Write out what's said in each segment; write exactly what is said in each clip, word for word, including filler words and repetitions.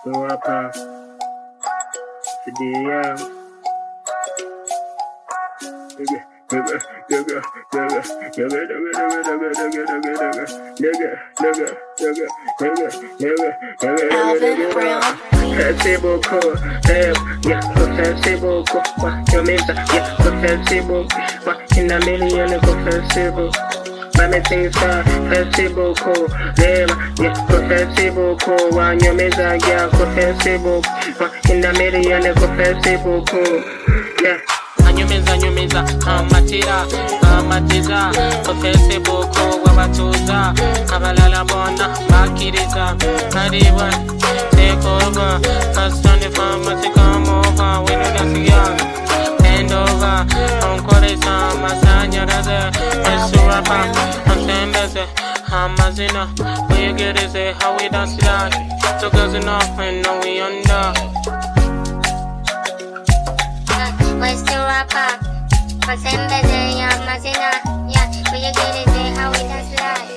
So apa Sedia Nigga, nigga, nigga, nigga, nigga, nigga, nigga, nigga, nigga, nigga, nigga, nigga, nigga, Alvin Brown. Merci beaucoup, eh, yeah, merci beaucoup, ouais, yo mesa, yeah, merci beaucoup, ouais, in a million, merci beaucoup. Mami sing star, merci beaucoup, eh, yeah, merci beaucoup, ouais, yo mesa, yeah, merci beaucoup, ouais, in a million, merci beaucoup, yeah. Anyumiza nyumiza amatira amatiza ofese boko wabatuza abalala bona bakiriza kariba take over cause on the pharmacy come over we know that's young hand over onkore sama sanyaraze esurapa ansembeze amazina we get is how we dance like so girls enough and know we under. Where's the rapper? Cause I'm busy, I'm mazina. Yeah, will you get it? How we dance like?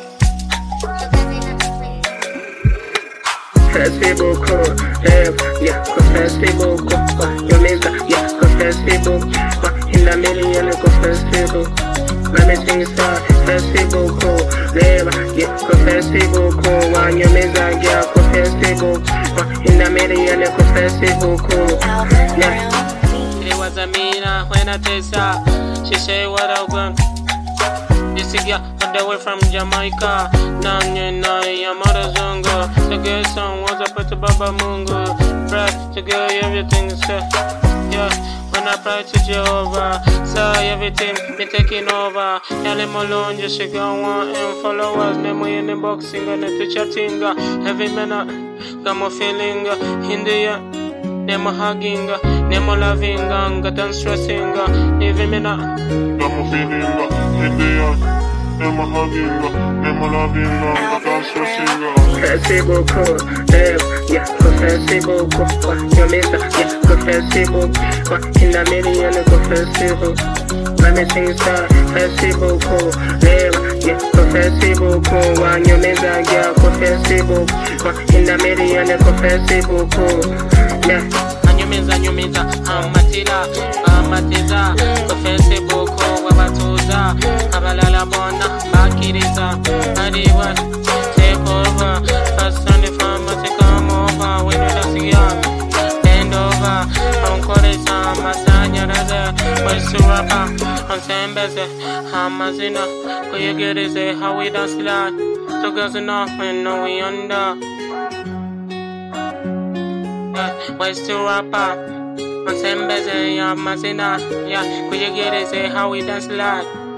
Merci beaucoup, eh, yeah, merci beaucoup, yo mesa, yeah, merci beaucoup, in a million, merci beaucoup, mami sing star, merci beaucoup, eh, yeah, merci beaucoup, yo mesa, yeah, merci beaucoup, in a million, merci beaucoup, yeah. It was a mina when I taste her. She say what I want. This is girl all the way from Jamaica. Now you know your mother's jungle. The girl song was a pretty baba mungo. Pray to girl everything say. Yeah, when I pray to Jehovah, so everything me taking over. Y'all him alone, just shake on one and followers. Name in the boxing and the chatting. Every minute, got my feeling in the air. Nemo hugging, nemo loving, got done stressing, even me not. Nemo feeling, in the air. Nemo hugging, nemo loving, got done stressing. Merci beaucoup, eh, yeah, merci beaucoup, yo mesa, yeah, merci beaucoup, in a million, merci beaucoup, mami sing star, merci beaucoup, eh, yeah, merci beaucoup, yo mesa, yeah, merci beaucoup, in a million, merci beaucoup, yeah. Anyumiza nyumiza amatira amatiza ofese boko wabatuza abalala bona bakiriza ariwa take over fast on the pharmacy come over we know that's young hand over onkore sama sanyaraze wesurapa ansembeze amazina kuyegerize how we dance like so girls enough and know we under. Where's the rapper? On Sembeze, yeah, Mazina, yeah, could you get it? Say how we dance like?